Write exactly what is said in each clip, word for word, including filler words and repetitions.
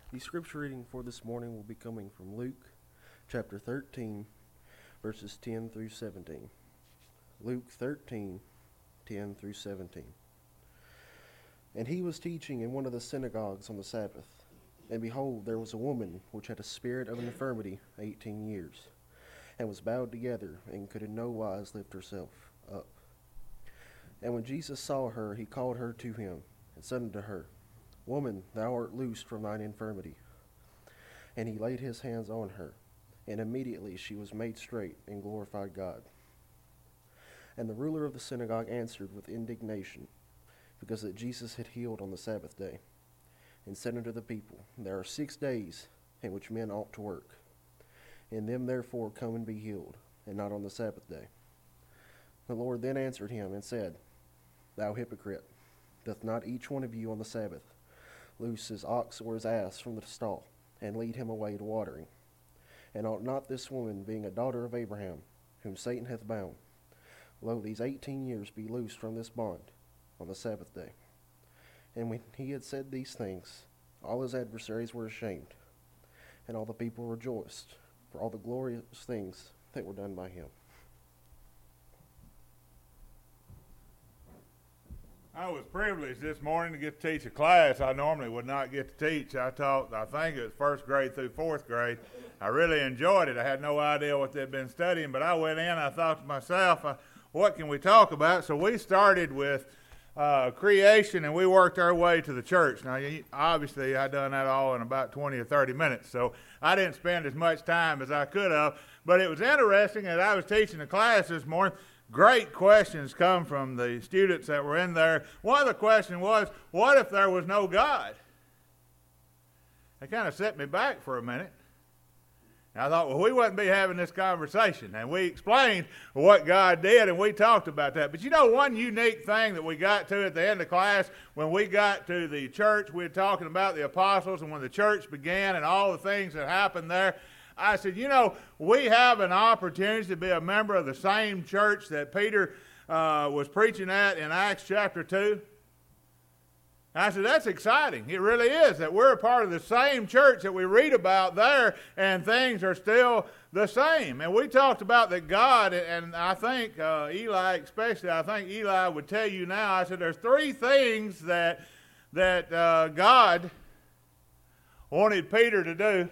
The scripture reading for this morning will be coming from Luke chapter thirteen, verses ten through seventeen. Luke thirteen, ten through seventeen. And he was teaching in one of the synagogues on the Sabbath. And behold, there was a woman which had a spirit of infirmity eighteen years, and was bowed together, and could in no wise lift herself up. And when Jesus saw her, he called her to him, and said unto her, Woman, thou art loosed from thine infirmity. And he laid his hands on her, and immediately she was made straight, and glorified God. And the ruler of the synagogue answered with indignation, because that Jesus had healed on the Sabbath day, and said unto the people, There are six days in which men ought to work. In them therefore come and be healed, and not on the Sabbath day. The Lord then answered him, and said, Thou hypocrite, doth not each one of you on the Sabbath loose his ox or his ass from the stall, and lead him away to watering? And ought not this woman, being a daughter of Abraham, whom Satan hath bound, lo, these eighteen years be loosed from this bond on the Sabbath day? And when he had said these things, all his adversaries were ashamed, and all the people rejoiced for all the glorious things that were done by him. I was privileged this morning to get to teach a class I normally would not get to teach. I taught, I think it was first grade through fourth grade. I really enjoyed it. I had no idea what they'd been studying, but I went in, I thought to myself, uh, what can we talk about? So we started with uh, creation, and we worked our way to the church. Now, obviously, I done that all in about twenty or thirty minutes, so I didn't spend as much time as I could have, but it was interesting as I was teaching the class this morning. Great questions come from the students that were in there. One of the questions was, what if there was no God? That kind of set me back for a minute. And I thought, well, we wouldn't be having this conversation. And we explained what God did, and we talked about that. But you know, one unique thing that we got to at the end of class, when we got to the church, we were talking about the apostles and when the church began and all the things that happened there. I said, you know, we have an opportunity to be a member of the same church that Peter uh, was preaching at in Acts chapter two. And I said, that's exciting. It really is, that we're a part of the same church that we read about there, and things are still the same. And we talked about that God, and I think uh, Eli especially, I think Eli would tell you now, I said, there's three things that, that uh, God wanted Peter to do.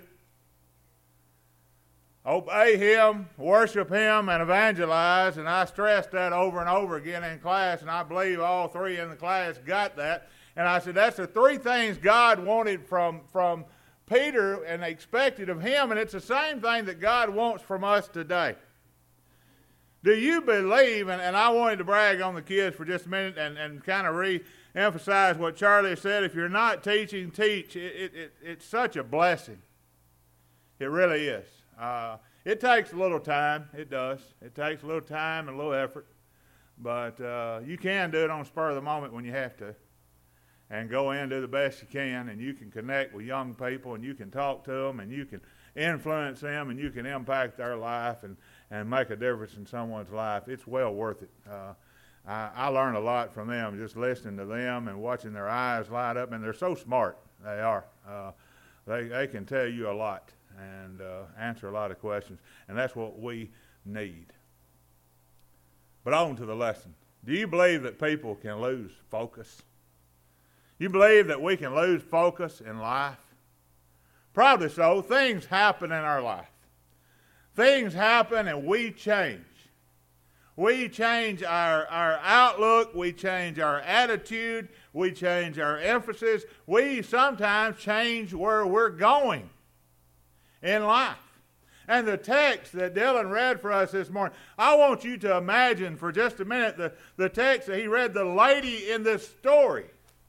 Obey him, worship him, and evangelize. And I stressed that over and over again in class, and I believe all three in the class got that. And I said, that's the three things God wanted from, from Peter and expected of him, and it's the same thing that God wants from us today. Do you believe, and, and I wanted to brag on the kids for just a minute and, and kind of re-emphasize what Charlie said, if you're not teaching, teach. It, it, it, it's such a blessing. It really is. Uh, it takes a little time. It does. It takes a little time and a little effort. But uh, you can do it on the spur of the moment when you have to. And go in and do the best you can. And you can connect with young people. And you can talk to them. And you can influence them. And you can impact their life. And, and make a difference in someone's life. It's well worth it. Uh, I, I learn a lot from them. Just listening to them and watching their eyes light up. And they're so smart. They are. Uh, they, they can tell you a lot. And uh, answer a lot of questions. And that's what we need. But on to the lesson. Do you believe that people can lose focus? You believe that we can lose focus in life? Probably so. Things happen in our life. Things happen and we change. We change our, our outlook. We change our attitude. We change our emphasis. We sometimes change where we're going in life. And the text that Dylan read for us this morning, I want you to imagine for just a minute the, the text that he read, the lady in this story.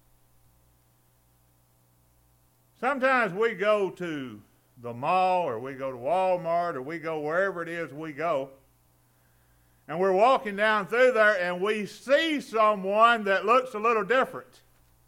Sometimes we go to the mall or we go to Walmart or we go wherever it is we go, and we're walking down through there and we see someone that looks a little different.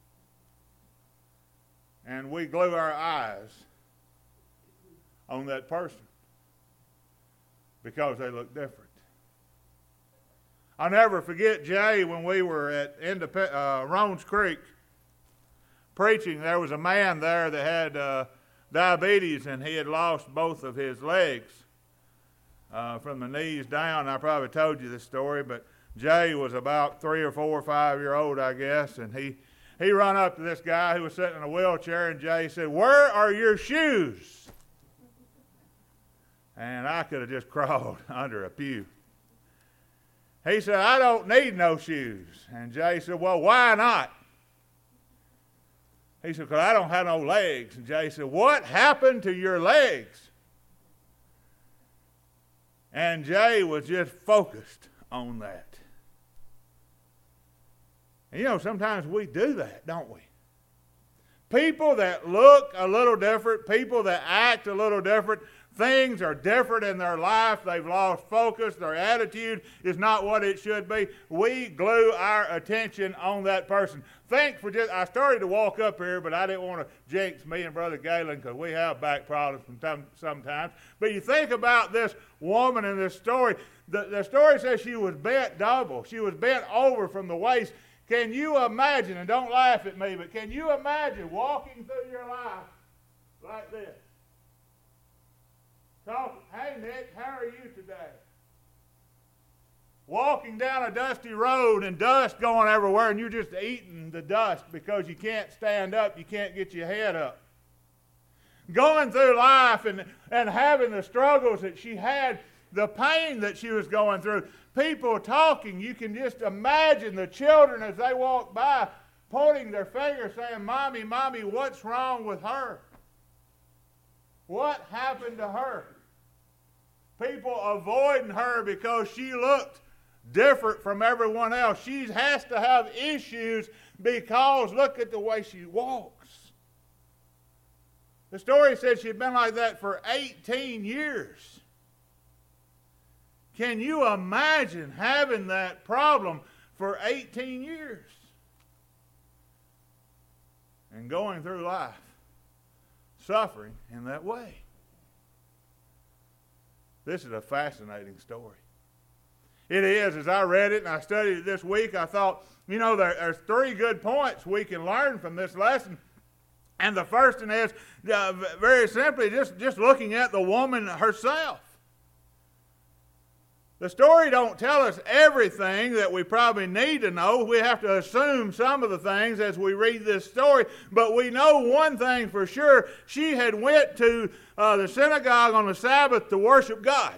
And we glue our eyes on that person because they look different. I'll never forget, Jay, when we were at Indep- uh, Roans Creek preaching, there was a man there that had uh, diabetes, and he had lost both of his legs uh, from the knees down. I probably told you this story, but Jay was about three or four or five year old, I guess, and he, he run up to this guy who was sitting in a wheelchair, and Jay said, "Where are your shoes?" And I could have just crawled under a pew. He said, "I don't need no shoes." And Jay said, "Well, why not?" He said, "Because I don't have no legs." And Jay said, "What happened to your legs?" And Jay was just focused on that. And you know, sometimes we do that, don't we? People that look a little different, people that act a little different, things are different in their life. They've lost focus. Their attitude is not what it should be. We glue our attention on that person. Think for just, I started to walk up here, but I didn't want to jinx me and Brother Galen because we have back problems from time, sometimes. But you think about this woman in this story. The, the story says she was bent double. She was bent over from the waist. Can you imagine, and don't laugh at me, but can you imagine walking through your life like this? Talking, "Hey Nick, how are you today?" Walking down a dusty road and dust going everywhere, and you're just eating the dust because you can't stand up, you can't get your head up. Going through life and, and having the struggles that she had, the pain that she was going through. People talking, you can just imagine the children as they walk by pointing their finger saying, "Mommy, Mommy, what's wrong with her? What happened to her?" People avoiding her because she looked different from everyone else. She has to have issues because look at the way she walks. The story said she'd been like that for eighteen years. Can you imagine having that problem for eighteen years? And going through life, suffering in that way. This is a fascinating story. It is. As I read it and I studied it this week, I thought, you know, there, there's three good points we can learn from this lesson. And the first one is, uh, very simply, just, just looking at the woman herself. The story don't tell us everything that we probably need to know. We have to assume some of the things as we read this story. But we know one thing for sure. She had went to uh, the synagogue on the Sabbath to worship God.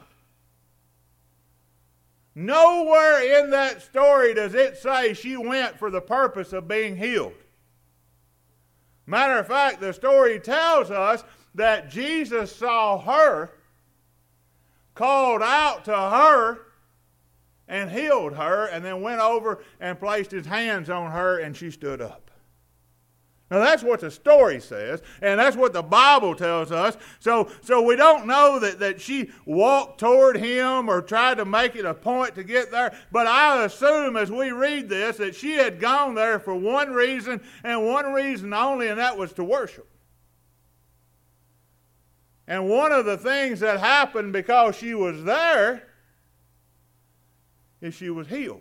Nowhere in that story does it say she went for the purpose of being healed. Matter of fact, the story tells us that Jesus saw her, called out to her, and healed her, and then went over and placed his hands on her, and she stood up. Now that's what the story says, and that's what the Bible tells us. So, so we don't know that, that she walked toward him or tried to make it a point to get there, but I assume as we read this that she had gone there for one reason and one reason only, and that was to worship. And one of the things that happened because she was there is she was healed.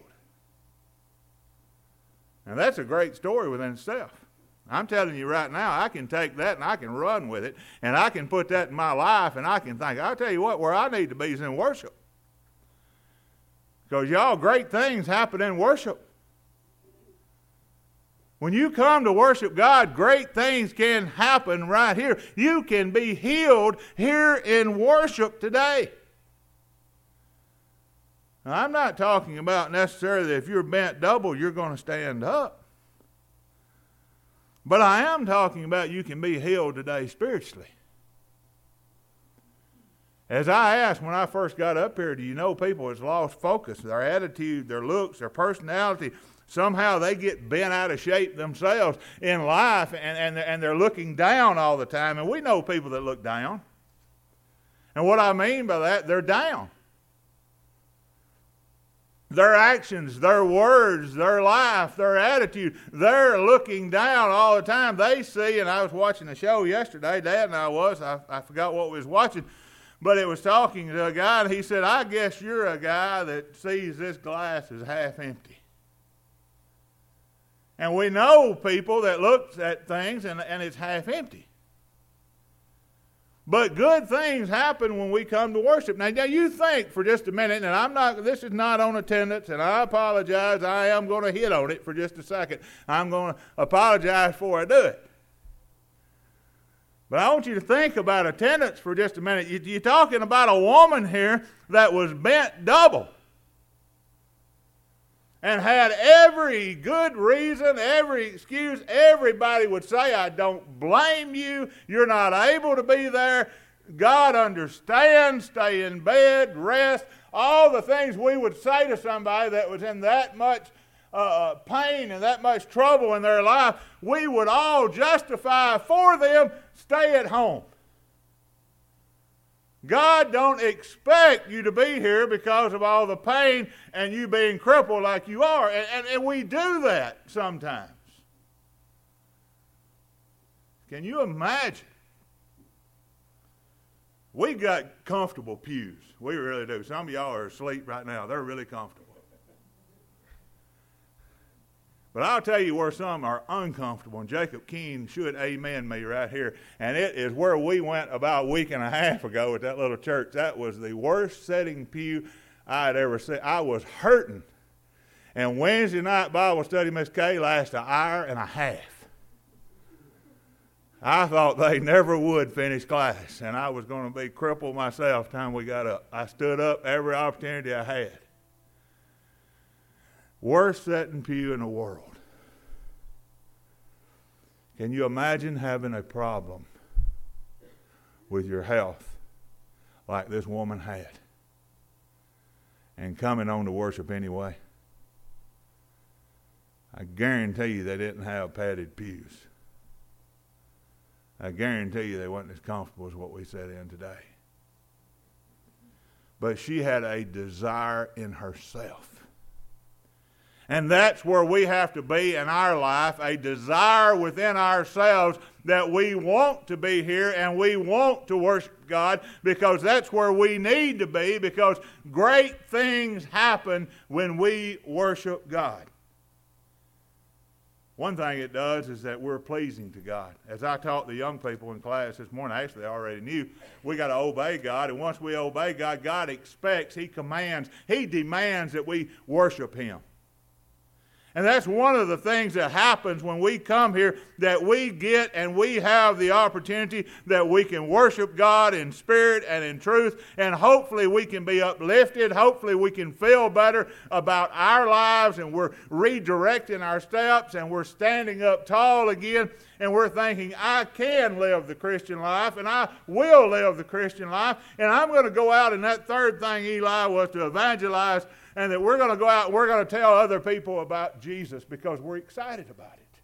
Now that's a great story within itself. I'm telling you right now, I can take that and I can run with it, and I can put that in my life, and I can think, I'll tell you what, where I need to be is in worship. Because y'all, great things happen in worship. When you come to worship God, great things can happen right here. You can be healed here in worship today. Now, I'm not talking about necessarily that if you're bent double, you're going to stand up. But I am talking about you can be healed today spiritually. As I asked when I first got up here, do you know people has lost focus, their attitude, their looks, their personality? Somehow they get bent out of shape themselves in life, and, and, and they're looking down all the time. And we know people that look down. And what I mean by that, they're down. Their actions, their words, their life, their attitude, they're looking down all the time. They see, and I was watching a show yesterday, Dad and I was, I, I forgot what we was watching, but it was talking to a guy, and he said, I guess you're a guy that sees this glass as half empty. And we know people that look at things and, and it's half empty. But good things happen when we come to worship. Now, now you think for just a minute, and I'm not, this is not on attendance, and I apologize. I am going to hit on it for just a second. I'm going to apologize before I do it. But I want you to think about attendance for just a minute. You, you're talking about a woman here that was bent double and had every good reason, every excuse. Everybody would say, I don't blame you. You're not able to be there. God understands. Stay in bed, rest. All the things we would say to somebody that was in that much uh, pain and that much trouble in their life, we would all justify for them, stay at home. God don't expect you to be here because of all the pain and you being crippled like you are. And, and, and we do that sometimes. Can you imagine? We got comfortable pews. We really do. Some of y'all are asleep right now. They're really comfortable. But I'll tell you where some are uncomfortable, and Jacob Keene should amen me right here. And it is where we went about a week and a half ago at that little church. That was the worst sitting pew I had ever seen. I was hurting. And Wednesday night Bible study, Miss Kay, lasted an hour and a half. I thought they never would finish class, and I was going to be crippled myself the time we got up. I stood up every opportunity I had. Worst sitting pew in the world. Can you imagine having a problem with your health like this woman had and coming on to worship anyway? I guarantee you they didn't have padded pews. I guarantee you they weren't as comfortable as what we sat in today. But she had a desire in herself. And that's where we have to be in our life, a desire within ourselves that we want to be here and we want to worship God, because that's where we need to be, because great things happen when we worship God. One thing it does is that we're pleasing to God. As I taught the young people in class this morning, actually they already knew, we got to obey God. And once we obey God, God expects, He commands, He demands that we worship Him. And that's one of the things that happens when we come here, that we get and we have the opportunity that we can worship God in spirit and in truth, and hopefully we can be uplifted. Hopefully we can feel better about our lives, and we're redirecting our steps, and we're standing up tall again, and we're thinking, I can live the Christian life, and I will live the Christian life, and I'm going to go out. And that third thing, Eli, was to evangelize. And that we're going to go out and we're going to tell other people about Jesus because we're excited about it.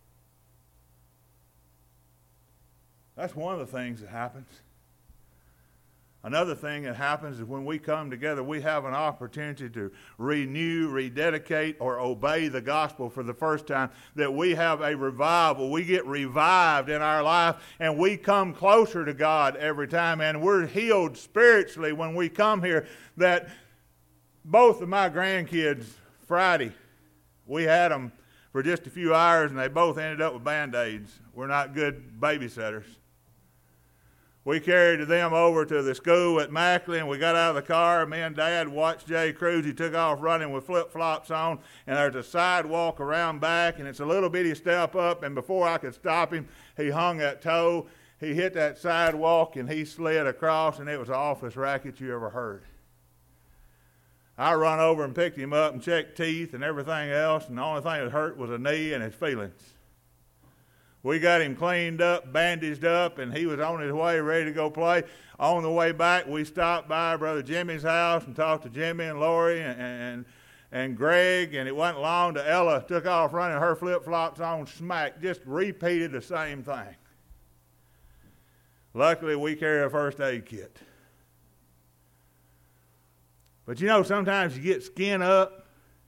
That's one of the things that happens. Another thing that happens is when we come together, we have an opportunity to renew, rededicate, or obey the gospel for the first time. That we have a revival. We get revived in our life, and we come closer to God every time. And we're healed spiritually when we come here. That both of my grandkids, Friday, we had them for just a few hours, and they both ended up with Band-Aids. We're not good babysitters. We carried them over to the school at Macklin. We got out of the car. Me and Dad watched Jay Cruz. He took off running with flip-flops on, and there's a sidewalk around back, and it's a little bitty step up, and before I could stop him, he hung that toe. He hit that sidewalk, and he slid across, and it was the awfulest racket you ever heard. I run over and picked him up and checked teeth and everything else, and the only thing that hurt was a knee and his feelings. We got him cleaned up, bandaged up, and he was on his way, ready to go play. On the way back, we stopped by Brother Jimmy's house and talked to Jimmy and Lori and, and, and Greg, and it wasn't long till Ella took off running her flip-flops on smack, just repeated the same thing. Luckily, we carry a first aid kit. But you know, sometimes you get skin up,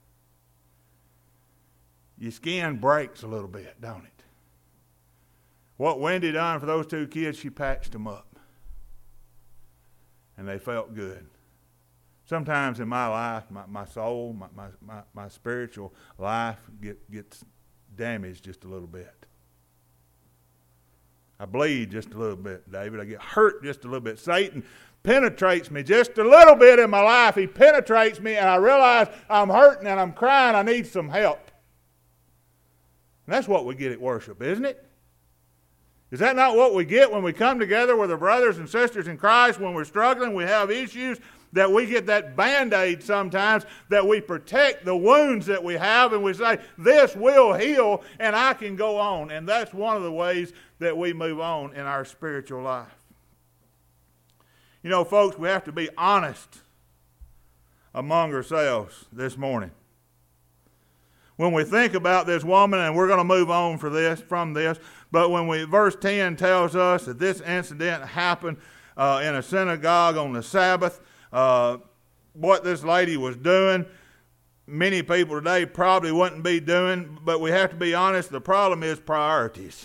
your skin breaks a little bit, don't it? What Wendy done for those two kids, she patched them up. And they felt good. Sometimes in my life, my, my soul, my, my, my, my spiritual life get, gets damaged just a little bit. I bleed just a little bit, David. I get hurt just a little bit. Satan penetrates me just a little bit in my life. He penetrates me, and I realize I'm hurting and I'm crying. I need some help. And that's what we get at worship, isn't it? Is that not what we get when we come together with our brothers and sisters in Christ, when we're struggling, we have issues, that we get that Band-Aid sometimes, that we protect the wounds that we have, and we say, this will heal, and I can go on. And that's one of the ways that we move on in our spiritual life. You know, folks, we have to be honest among ourselves this morning. When we think about this woman, and we're going to move on for this from this, but when we verse ten tells us that this incident happened uh, in a synagogue on the Sabbath, uh, what this lady was doing, many people today probably wouldn't be doing, but we have to be honest, the problem is priorities.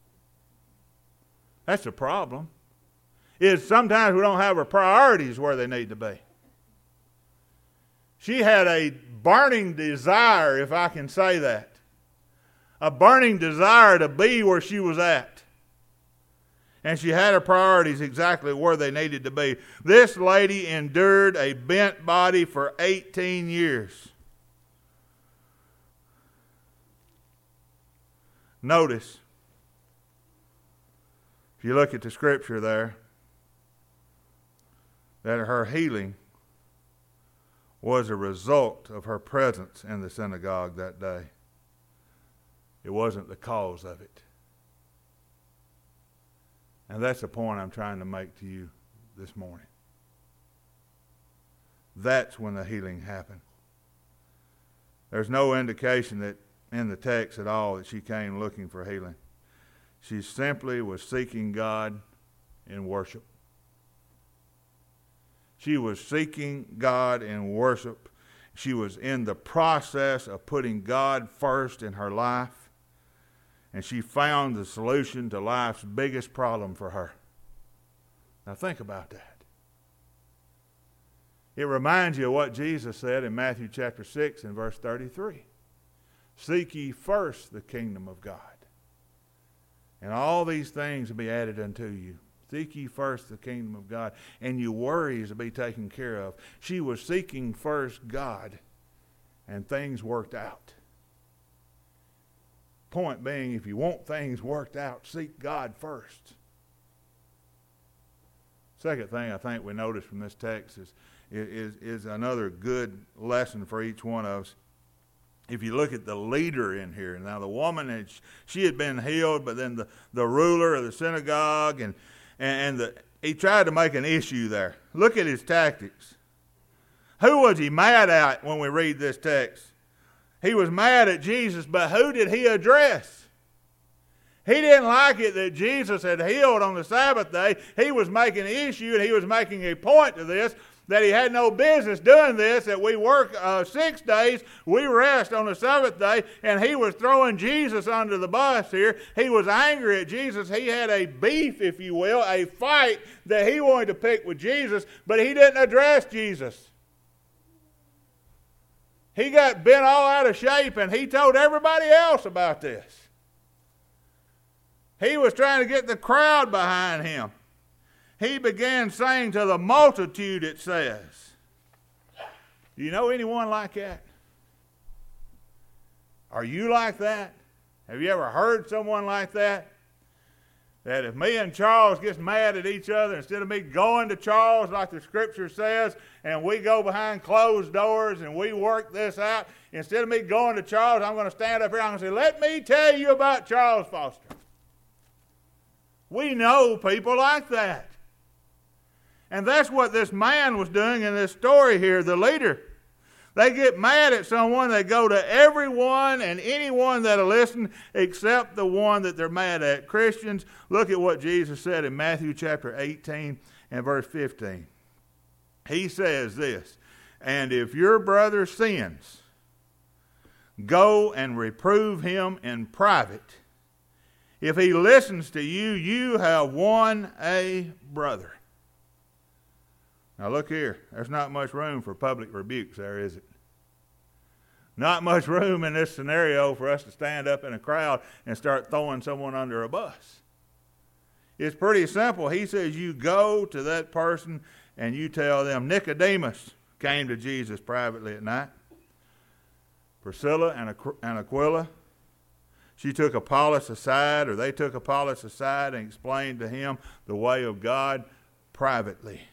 That's the problem. Is sometimes we don't have our priorities where they need to be. She had a burning desire, if I can say that. A burning desire to be where she was at. And she had her priorities exactly where they needed to be. This lady endured a bent body for eighteen years. Notice, if you look at the scripture there, that her healing was a result of her presence in the synagogue that day. It wasn't the cause of it. And that's the point I'm trying to make to you this morning. That's when the healing happened. There's no indication that in the text at all that she came looking for healing. She simply was seeking God in worship. She was seeking God in worship. She was in the process of putting God first in her life. And she found the solution to life's biggest problem for her. Now think about that. It reminds you of what Jesus said in Matthew chapter six and verse thirty-three. Seek ye first the kingdom of God, and all these things will be added unto you. Seek ye first the kingdom of God, and your worries will be taken care of. She was seeking first God, and things worked out. Point being, if you want things worked out, seek God first. Second thing I think we notice from this text is, is, is another good lesson for each one of us. If you look at the leader in here, now the woman, had, she had been healed, but then the, the ruler of the synagogue, and, and the, he tried to make an issue there. Look at his tactics. Who was he mad at when we read this text? He was mad at Jesus, but who did he address? He didn't like it that Jesus had healed on the Sabbath day. He was making an issue, and he was making a point to this, that he had no business doing this, that we work uh, six days, we rest on the seventh day, and he was throwing Jesus under the bus here. He was angry at Jesus. He had a beef, if you will, a fight that he wanted to pick with Jesus, but he didn't address Jesus. He got bent all out of shape, and he told everybody else about this. He was trying to get the crowd behind him. He began saying to the multitude, it says. Do you know anyone like that? Are you like that? Have you ever heard someone like that? That if me and Charles gets mad at each other, instead of me going to Charles like the scripture says, and we go behind closed doors and we work this out, instead of me going to Charles, I'm going to stand up here and I'm going to say, let me tell you about Charles Foster. We know people like that. And that's what this man was doing in this story here, the leader. They get mad at someone, they go to everyone and anyone that'll listen except the one that they're mad at. Christians, look at what Jesus said in Matthew chapter eighteen and verse fifteen. He says this, and if your brother sins, go and reprove him in private. If he listens to you, you have won a brother. Now look here, there's not much room for public rebukes there, is it? Not much room in this scenario for us to stand up in a crowd and start throwing someone under a bus. It's pretty simple. He says you go to that person and you tell them. Nicodemus came to Jesus privately at night. Priscilla and Aquila, she took Apollos aside, or they took Apollos aside and explained to him the way of God privately.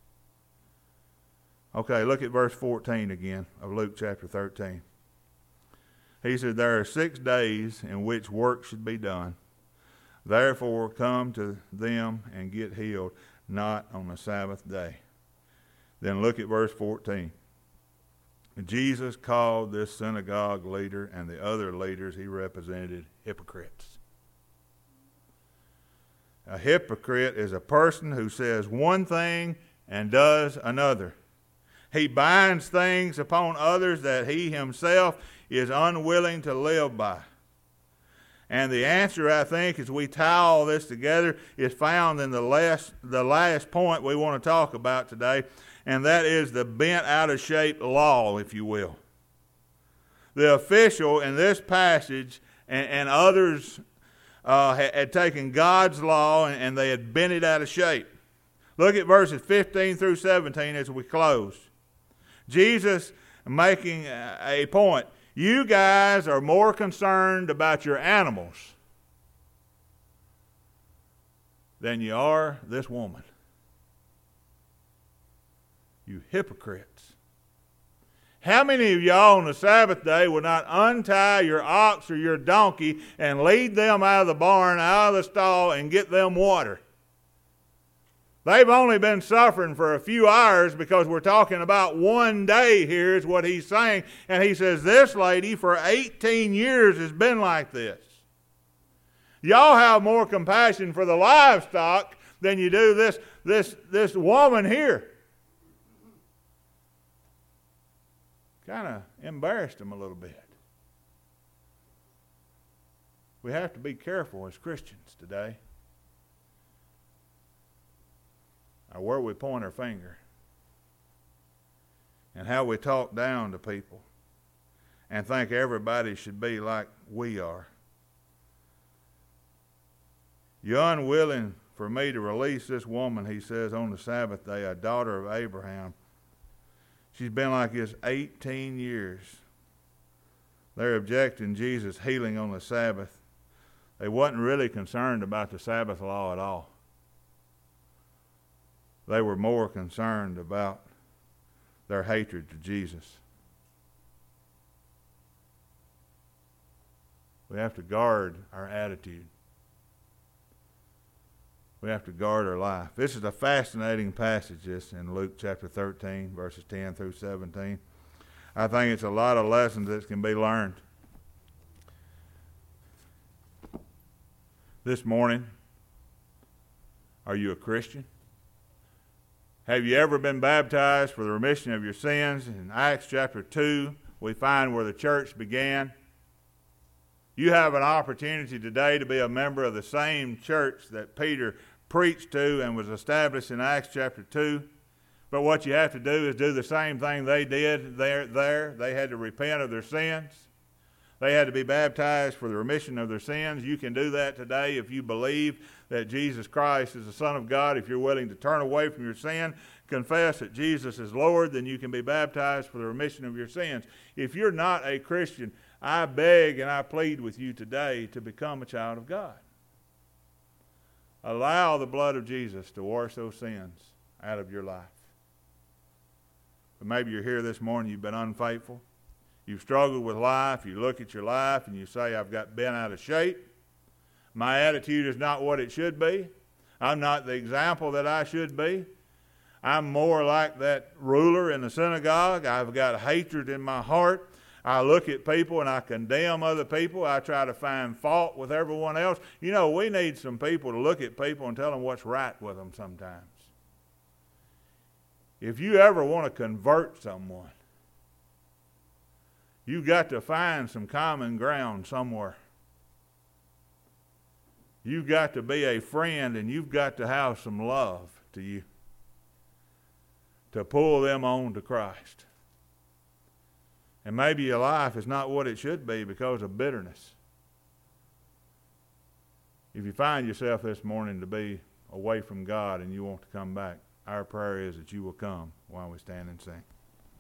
Okay, look at verse fourteen again of Luke chapter thirteen. He said, there are six days in which work should be done. Therefore come to them and get healed, not on the Sabbath day. Then look at verse fourteen. Jesus called this synagogue leader and the other leaders he represented hypocrites. A hypocrite is a person who says one thing and does another. He binds things upon others that he himself is unwilling to live by. And the answer, I think, as we tie all this together, is found in the last, the last point we want to talk about today, and that is the bent out of shape law, if you will. The official in this passage and, and others uh, had, had taken God's law and, and they had bent it out of shape. Look at verses fifteen through seventeen as we close. Jesus making a point. You guys are more concerned about your animals than you are this woman. You hypocrites. How many of y'all on the Sabbath day will not untie your ox or your donkey and lead them out of the barn, out of the stall, and get them water? They've only been suffering for a few hours because we're talking about one day here is what he's saying. And he says this lady for eighteen years has been like this. Y'all have more compassion for the livestock than you do this, this, this woman here. Kind of embarrassed him a little bit. We have to be careful as Christians today. Or where we point our finger. And how we talk down to people. And think everybody should be like we are. You're unwilling for me to release this woman, he says, on the Sabbath day, a daughter of Abraham. She's been like this eighteen years. They're objecting Jesus healing on the Sabbath. They wasn't really concerned about the Sabbath law at all. They were more concerned about their hatred to Jesus. We have to guard our attitude. We have to guard our life. This is a fascinating passage, this in Luke chapter thirteen, verses ten through seventeen. I think it's a lot of lessons that can be learned. This morning, are you a Christian? Have you ever been baptized for the remission of your sins? In Acts chapter two, we find where the church began. You have an opportunity today to be a member of the same church that Peter preached to and was established in Acts chapter two. But what you have to do is do the same thing they did there. there. They had to repent of their sins. They had to be baptized for the remission of their sins. You can do that today if you believe that Jesus Christ is the Son of God. If you're willing to turn away from your sin, confess that Jesus is Lord, then you can be baptized for the remission of your sins. If you're not a Christian, I beg and I plead with you today to become a child of God. Allow the blood of Jesus to wash those sins out of your life. But maybe you're here this morning, you've been unfaithful. You've struggled with life. You look at your life and you say, I've got bent out of shape. My attitude is not what it should be. I'm not the example that I should be. I'm more like that ruler in the synagogue. I've got hatred in my heart. I look at people and I condemn other people. I try to find fault with everyone else. You know, we need some people to look at people and tell them what's right with them sometimes. If you ever want to convert someone, you've got to find some common ground somewhere. You've got to be a friend and you've got to have some love to you to pull them on to Christ. And maybe your life is not what it should be because of bitterness. If you find yourself this morning to be away from God and you want to come back, our prayer is that you will come while we stand and sing.